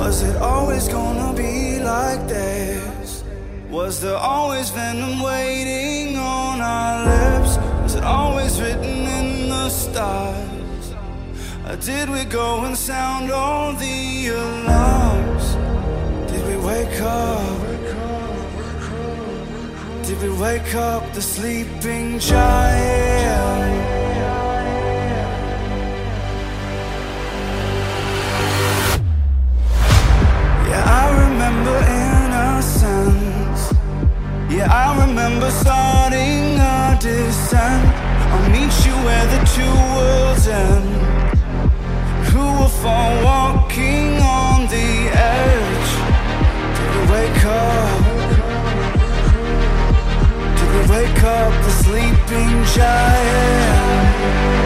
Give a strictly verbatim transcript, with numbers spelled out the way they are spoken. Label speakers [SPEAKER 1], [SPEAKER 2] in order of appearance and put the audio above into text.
[SPEAKER 1] Was it always gonna be like this? Was there always venom waiting on our lips? Was it always written in the stars? Or did we go and sound all the alarms? Did we wake up? Did we wake up the sleeping giant? Yeah, I remember starting our descent. I'll meet you where the two worlds end. Who will fall walking on the edge? Did we wake up? Did we wake up the sleeping giant?